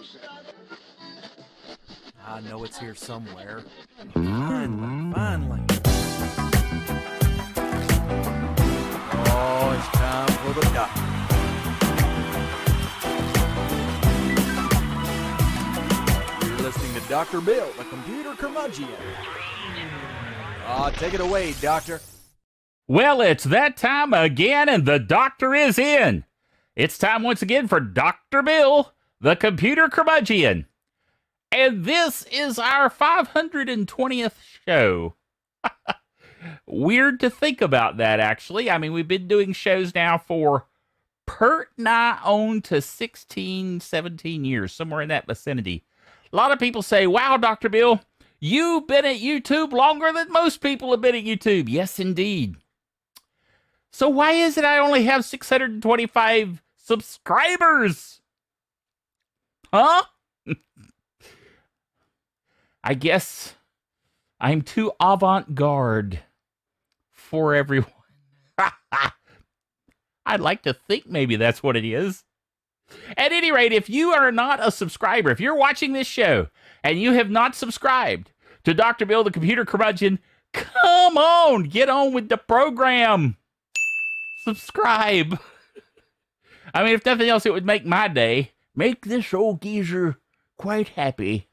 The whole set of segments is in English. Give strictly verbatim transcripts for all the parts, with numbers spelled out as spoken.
I know it's here somewhere. Finally, finally. Oh, it's time for the doctor. You're listening to Doctor Bill, the computer curmudgeon. Ah, take it away, Doctor. Well, it's that time again, and the doctor is in. It's time once again for Doctor Bill, the computer curmudgeon. And this is our five hundred twentieth show. Weird to think about that, actually. I mean, we've been doing shows now for pert nigh on to sixteen, seventeen years, somewhere in that vicinity. A lot of people say, wow, Doctor Bill, you've been at YouTube longer than most people have been at YouTube. Yes, indeed. So why is it I only have six hundred twenty-five subscribers? Huh? I guess I'm too avant-garde for everyone. I'd like to think maybe that's what it is. At any rate, if you are not a subscriber, if you're watching this show and you have not subscribed to Doctor Bill, the computer curmudgeon, come on, get on with the program. Subscribe. I mean, if nothing else, it would make my day. Make this old geezer quite happy.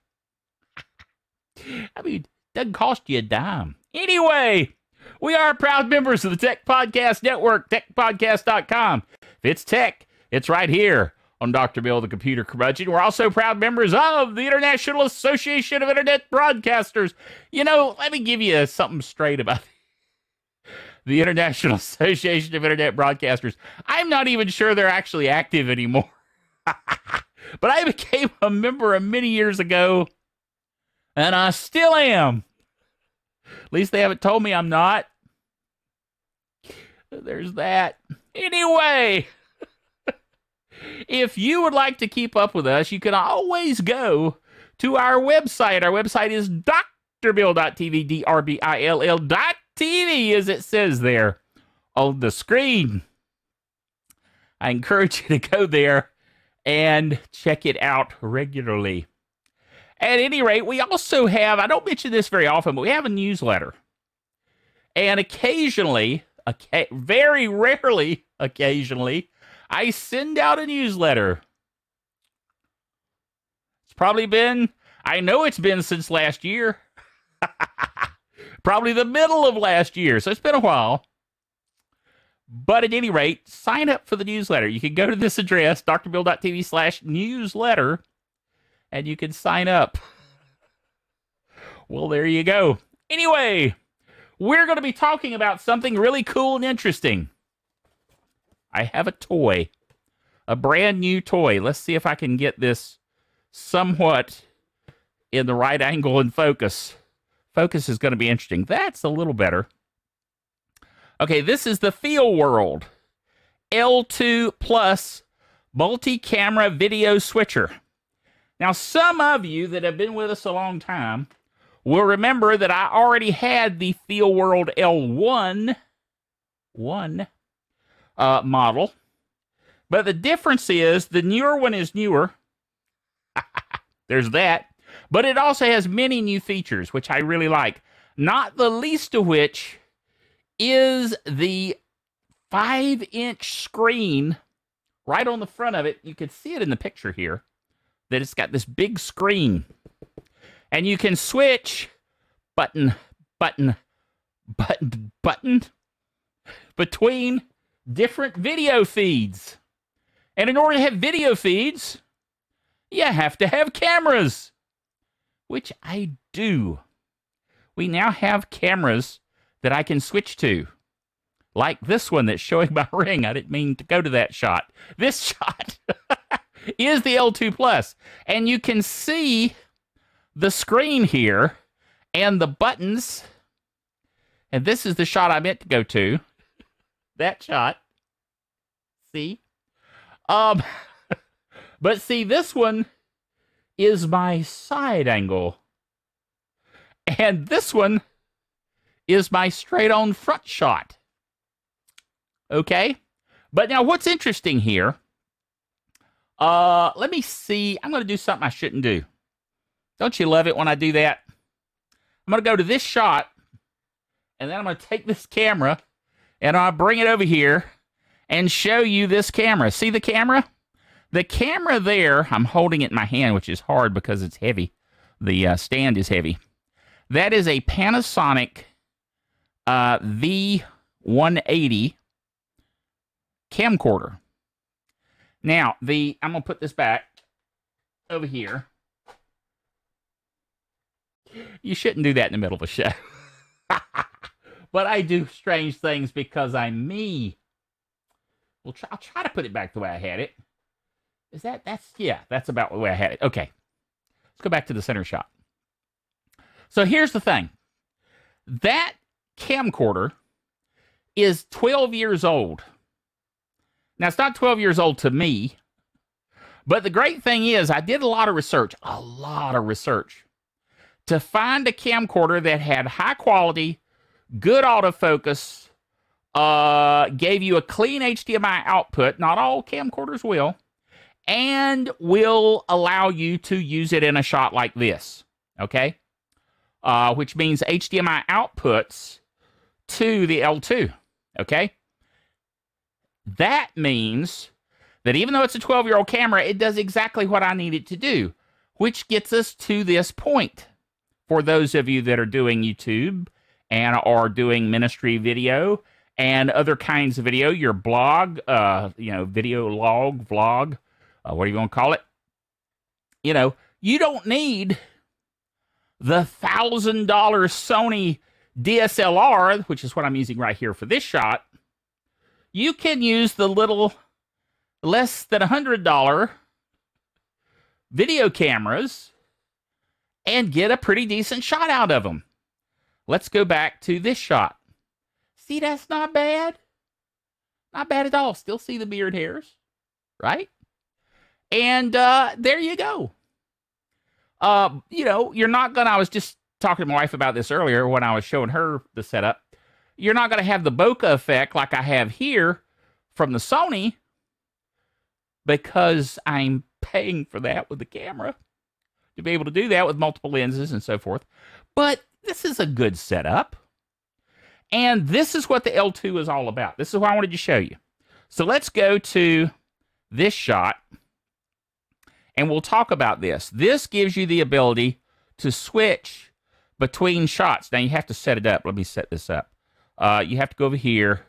I mean, it doesn't cost you a dime. Anyway, we are proud members of the Tech Podcast Network, tech podcast dot com. If it's tech, it's right here on Doctor Bill, the computer curmudgeon. We're also proud members of the International Association of Internet Broadcasters. You know, let me give you something straight about the International Association of Internet Broadcasters. I'm not even sure they're actually active anymore. But I became a member many years ago. And I still am. At least they haven't told me I'm not. There's that. Anyway, if you would like to keep up with us, you can always go to our website. Our website is D R bill dot T V, D R B I L L dot T V, as it says there on the screen. I encourage you to go there and check it out regularly. At any rate, we also have, I don't mention this very often, but we have a newsletter. And occasionally, okay, very rarely, occasionally, I send out a newsletter. It's probably been, I know it's been since last year. Probably the middle of last year, so it's been a while. But at any rate, sign up for the newsletter. You can go to this address, D R bill dot T V slash newsletter. And you can sign up. Well, there you go. Anyway, we're going to be talking about something really cool and interesting. I have a toy. A brand new toy. Let's see if I can get this somewhat in the right angle and focus. Focus is going to be interesting. That's a little better. Okay, this is the FeelWorld L two Plus multi-camera video switcher. Now, some of you that have been with us a long time will remember that I already had the FeelWorld L one, one uh, model. But the difference is the newer one is newer. There's that. But it also has many new features, which I really like. Not the least of which is the five inch screen right on the front of it. You can see it in the picture here. That it's got this big screen. And you can switch button, button, button, button between different video feeds. And in order to have video feeds, you have to have cameras, which I do. We now have cameras that I can switch to. Like this one that's showing my ring. I didn't mean to go to that shot. This shot is the L two Plus. And you can see the screen here and the buttons. And this is the shot I meant to go to. That shot. See? Um, but see, this one is my side angle. And this one is my straight-on front shot. Okay? But now what's interesting here, Uh, let me see. I'm going to do something I shouldn't do. Don't you love it when I do that? I'm going to go to this shot, and then I'm going to take this camera, and I'll bring it over here and show you this camera. See the camera? The camera there, I'm holding it in my hand, which is hard because it's heavy. The uh, stand is heavy. That is a Panasonic uh, V one eighty camcorder. Now, the I'm going to put this back over here. You shouldn't do that in the middle of a show. But I do strange things because I'm me. We'll try, I'll try to put it back the way I had it. Is that, that's, yeah, that's about the way I had it. Okay. Let's go back to the center shot. So here's the thing. That camcorder is twelve years old. Now, it's not twelve years old to me, but the great thing is I did a lot of research, a lot of research, to find a camcorder that had high quality, good autofocus, uh, gave you a clean H D M I output. Not all camcorders will. And will allow you to use it in a shot like this. Okay? Uh, which means H D M I outputs to the L two. Okay? That means that even though it's a twelve-year-old camera, it does exactly what I need it to do, which gets us to this point. For those of you that are doing YouTube and are doing ministry video and other kinds of video, your blog, uh, you know, video log, vlog, uh, what do you want to call it? You know, you don't need the one thousand dollar Sony D S L R, which is what I'm using right here for this shot. You can use the little less than one hundred dollar video cameras and get a pretty decent shot out of them. Let's go back to this shot. See, that's not bad. Not bad at all. Still see the beard hairs, right? And uh, there you go. Uh, you know, you're not going to, I was just talking to my wife about this earlier when I was showing her the setup. You're not going to have the bokeh effect like I have here from the Sony because I'm paying for that with the camera to be able to do that with multiple lenses and so forth. But this is a good setup. And this is what the L two is all about. This is what I wanted to show you. So let's go to this shot and we'll talk about this. This gives you the ability to switch between shots. Now you have to set it up. Let me set this up. Uh, you have to go over here,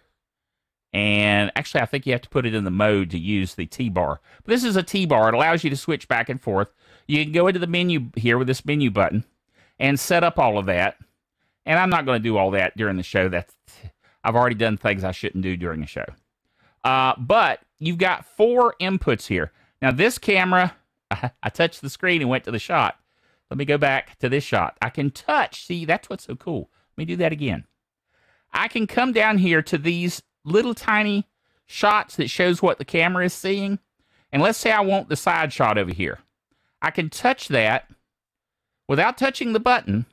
and actually I think you have to put it in the mode to use the T-bar. But this is a T-bar. It allows you to switch back and forth. You can go into the menu here with this menu button and set up all of that. And I'm not going to do all that during the show. That's, I've already done things I shouldn't do during the show. Uh, but you've got four inputs here. Now this camera, I, I touched the screen and went to the shot. Let me go back to this shot. I can touch. See, that's what's so cool. Let me do that again. I can come down here to these little tiny shots that shows what the camera is seeing. And let's say I want the side shot over here. I can touch that without touching the button,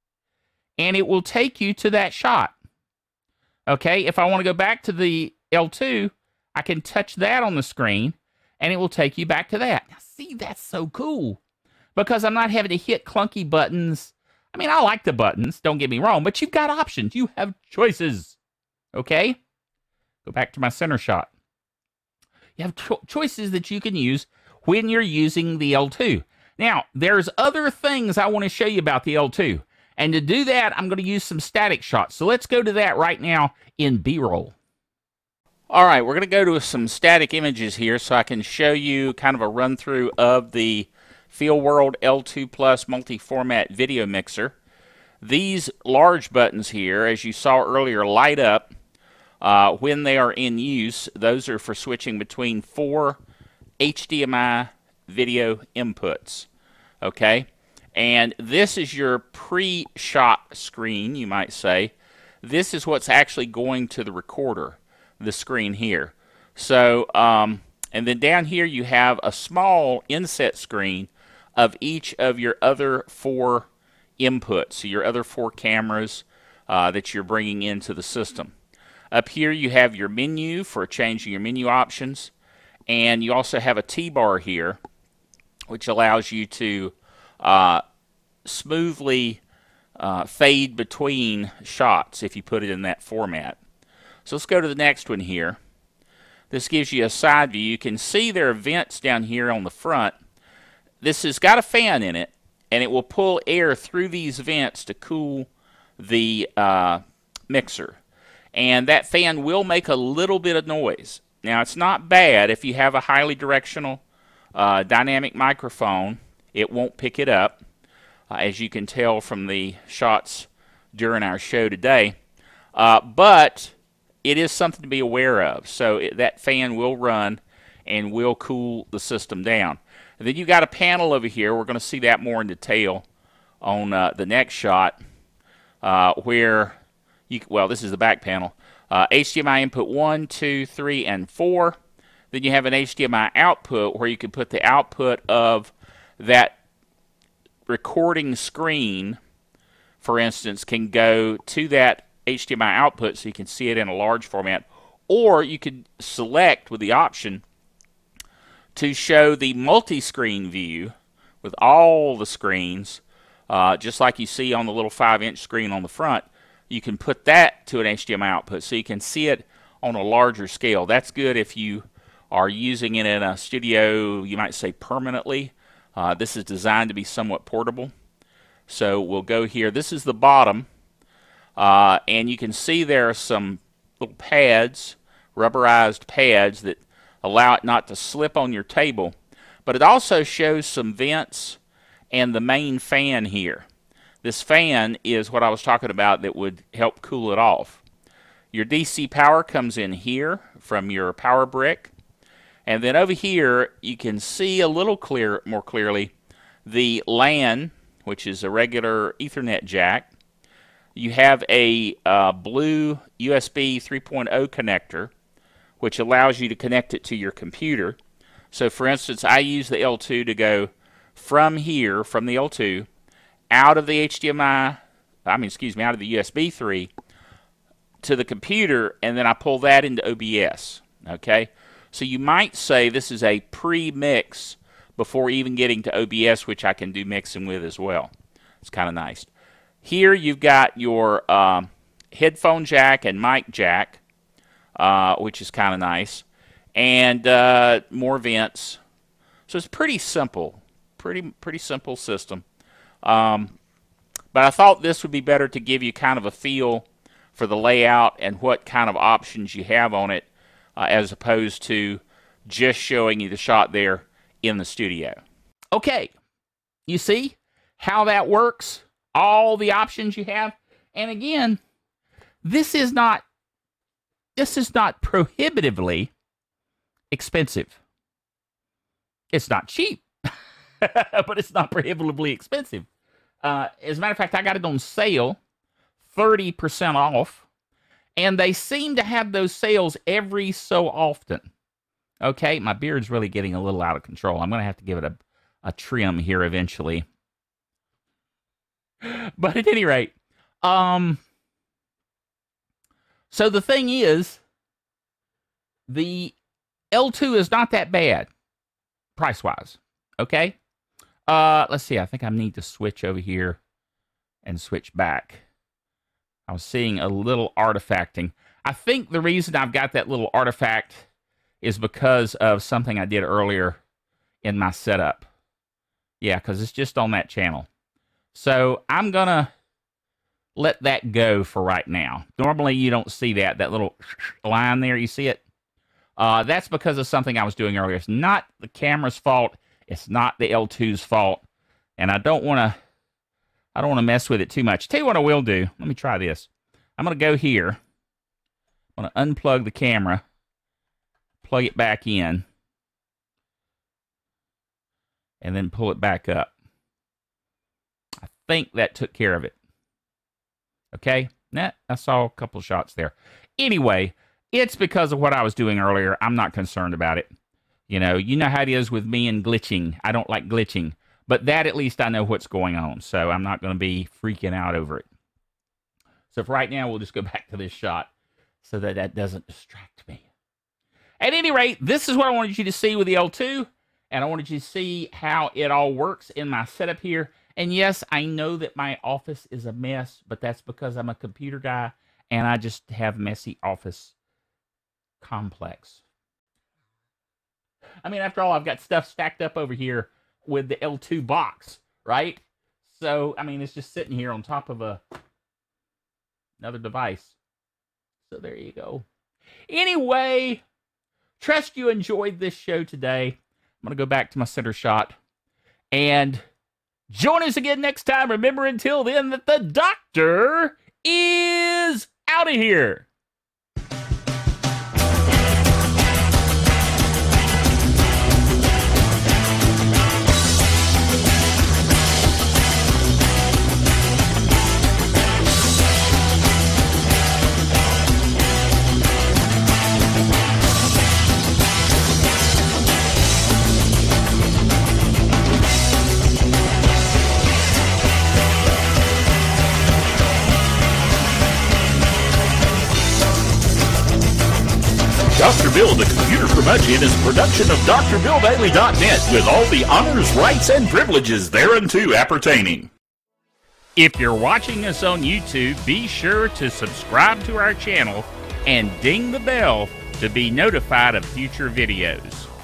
and it will take you to that shot. Okay, if I want to go back to the L two, I can touch that on the screen, and it will take you back to that. Now, see, that's so cool, because I'm not having to hit clunky buttons. I mean, I like the buttons, don't get me wrong, but you've got options. You have choices, okay? Go back to my center shot. You have cho choices that you can use when you're using the L two. Now, there's other things I want to show you about the L two. And to do that, I'm going to use some static shots. So let's go to that right now in B-roll. All right, we're going to go to some static images here so I can show you kind of a run-through of the FeelWorld L two Plus multi-format video mixer. These large buttons here, as you saw earlier, light up uh, when they are in use. Those are for switching between four H D M I video inputs, okay? And this is your pre-shot screen, you might say. This is what's actually going to the recorder, the screen here. So, um, and then down here you have a small inset screen of each of your other four inputs, so your other four cameras uh, that you're bringing into the system. Up here you have your menu for changing your menu options. And you also have a T-bar here, which allows you to uh, smoothly uh, fade between shots if you put it in that format. So let's go to the next one here. This gives you a side view. You can see there are vents down here on the front. This has got a fan in it, and it will pull air through these vents to cool the uh, mixer. And that fan will make a little bit of noise. Now, it's not bad. If you have a highly directional uh, dynamic microphone, it won't pick it up, uh, as you can tell from the shots during our show today. Uh, but it is something to be aware of. So it, that fan will run and will cool the system down. And then you've got a panel over here. We're going to see that more in detail on uh, the next shot, uh, where you, well, this is the back panel. Uh, H D M I input one, two, three, and four. Then you have an H D M I output where you can put the output of that recording screen, for instance, can go to that H D M I output so you can see it in a large format. Or you could select with the option to show the multi-screen view with all the screens, uh, just like you see on the little five inch screen on the front. You can put that to an H D M I output so you can see it on a larger scale. That's good if you are using it in a studio, you might say permanently. Uh, this is designed to be somewhat portable. So we'll go here. This is the bottom, uh, and you can see there are some little pads, rubberized pads that allow it not to slip on your table. But it also shows some vents and the main fan here. This fan is what I was talking about that would help cool it off. Your D C power comes in here from your power brick. And then over here, you can see a little clear, more clearly the LAN, which is a regular Ethernet jack. You have a uh, blue U S B three point oh connector, which allows you to connect it to your computer. So for instance, I use the L two to go from here, from the L two, out of the H D M I, I mean, excuse me, out of the U S B three to the computer, and then I pull that into O B S, okay? So you might say this is a pre-mix before even getting to O B S, which I can do mixing with as well. It's kind of nice. Here you've got your um, headphone jack and mic jack, uh, which is kind of nice, and uh, more vents. So it's pretty simple, pretty pretty simple system. Um, but I thought this would be better to give you kind of a feel for the layout and what kind of options you have on it, uh, as opposed to just showing you the shot there in the studio. Okay, you see how that works? All the options you have. And again, this is not this is not prohibitively expensive. It's not cheap, but it's not prohibitively expensive. Uh, as a matter of fact, I got it on sale, thirty percent off, and they seem to have those sales every so often. Okay, my beard's really getting a little out of control. I'm going to have to give it a, a trim here eventually. But at any rate, um, so the thing is, the L two is not that bad, price-wise, okay? Uh, let's see, I think I need to switch over here and switch back. I was seeing a little artifacting. I think the reason I've got that little artifact is because of something I did earlier in my setup. Yeah, because it's just on that channel. So I'm going to let that go for right now. Normally you don't see that, that little line there. You see it? Uh, that's because of something I was doing earlier. It's not the camera's fault. It's not the L two's fault. And I don't want to I don't want to mess with it too much. Tell you what I will do. Let me try this. I'm going to go here. I'm going to unplug the camera. Plug it back in. And then pull it back up. I think that took care of it. Okay? Nah, I saw a couple shots there. Anyway, it's because of what I was doing earlier. I'm not concerned about it. You know, you know how it is with me and glitching. I don't like glitching. But that, at least, I know what's going on. So I'm not going to be freaking out over it. So for right now, we'll just go back to this shot so that that doesn't distract me. At any rate, this is what I wanted you to see with the L two, and I wanted you to see how it all works in my setup here. And yes, I know that my office is a mess, but that's because I'm a computer guy, and I just have messy office complex. I mean, after all, I've got stuff stacked up over here with the L two box, right? So, I mean, it's just sitting here on top of a another device. So there you go. Anyway, trust you enjoyed this show today. I'm going to go back to my center shot. And join us again next time. Remember, until then, that the doctor is out of here. Doctor Bill, the Computer Curmudgeon, is a production of D R Bill Daily dot net with all the honors, rights, and privileges thereunto appertaining. If you're watching us on YouTube, be sure to subscribe to our channel and ding the bell to be notified of future videos.